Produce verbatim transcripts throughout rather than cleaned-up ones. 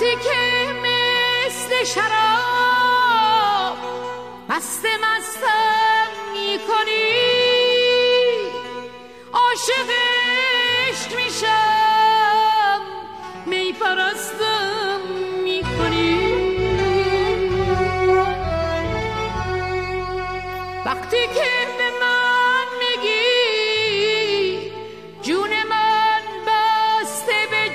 وقتی که مثل شراب مست مستم میکنی، عاشق عشق میشم می پرستم میکنی. وقتی که به من میگی جون من بسته به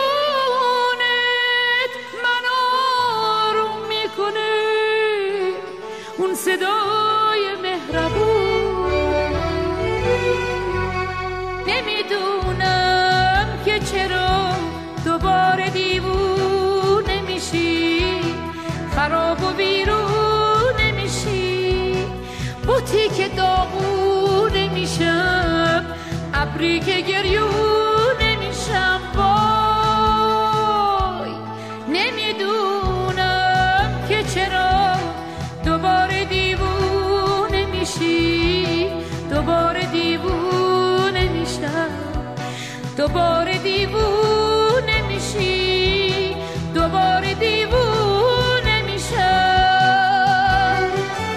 جونت، من آروم میکنه اون صدای مهربون. نمیدونم که چرا دوباره دیوونه میشی، خراب و ویرونه میشی، بوتی که داغونه میشم، ابری که گریونه میشم. وای نمیدونم که چرا دوباره دیوونه میشی، دوباره دیوونه میشم، دوباره دیوونه میشی، دوباره دیوونه میشم.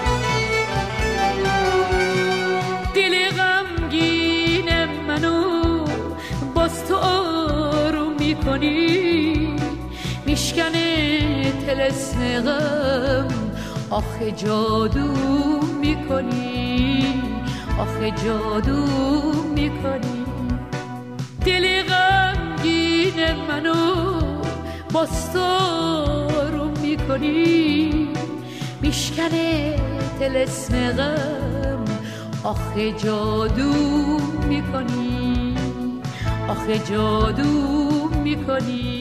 دل غمگین منو باز تو آروم میکنی، میشکنه طلسم غم، آخه جادو میکنی، آخه جادو میکنی. دل غمگین منو باز تو آروم میکنی، میشکنه طلسم غم، آخه جادو میکنی، آخه جادو میکنی.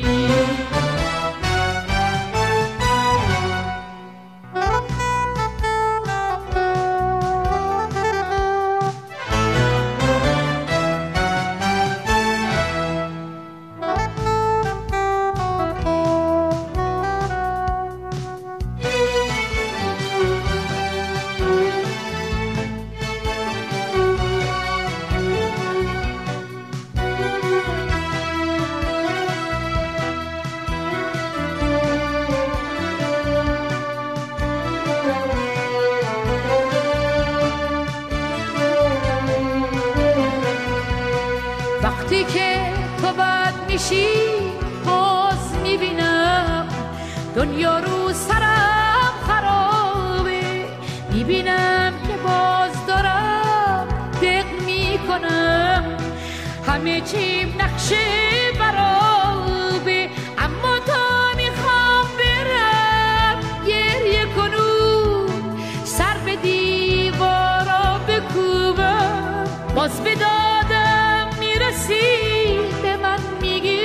وقتی که تو بد میشی باز میبینم دنیا رو سرم خرابه، میبینم که باز دارم دق میکنم، همه چیم نقشه برابه، اما تا میخوام برم گریه کنم، سر به دیوارا بکوبم، باز به دادم میرسی، به من میگی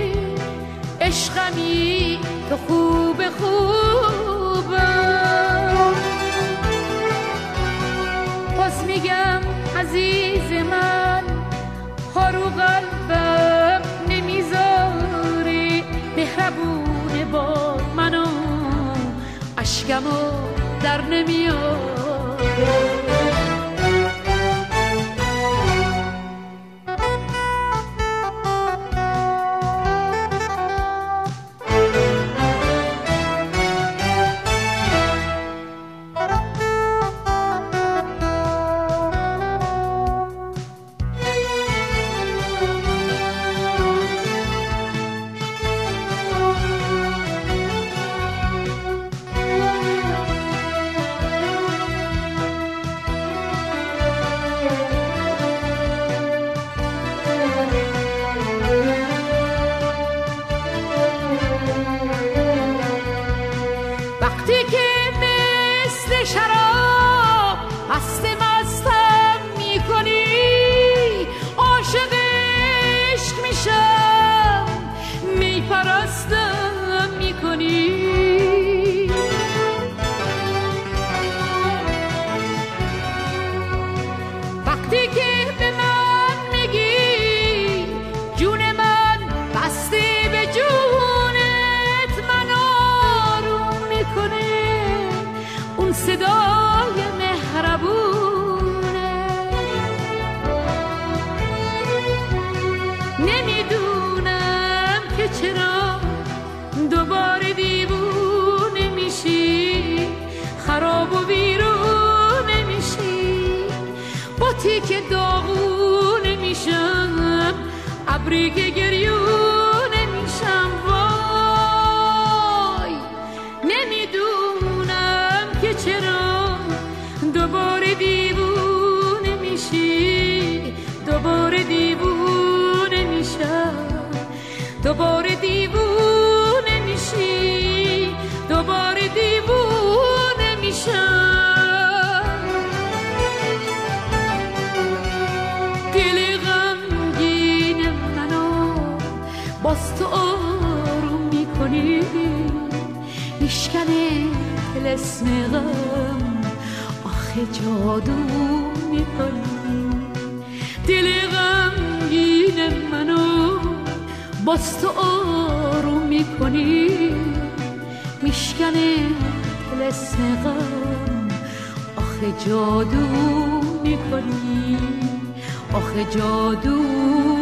عشقمی تو خوب خوبم. باز میگم عزیز من خارو قلبم نمیذاری، مهربونه با منو اشکمو در نمیاره. وقتی که مثل شراب مست مستم میکنی، عاشق عشق میشم میپرستم میکنی. وقتی که به من میگی جون من بسته به جونت، من آروم میکنه اون صدای مهربونه. نمیدونم که چرا دوباره خراب و ویرونه میشی، با تیک داغونه میشم، ابری که گریونه میشم. وای نمیدونم که چرا دوباره دیوونه میشی، دوباره دیوونه میشم، دوباره دیوونه میشی، دوباره دیوونه میشم. دل غمگین منو باز تو آروم میکنی، میشکنه طلسم غم، آخه جادو میکنی. دل غمگین منو باز تو آروم میکنی، میشکنه طلسم غم، آخه جادو میکنی، آخه جادو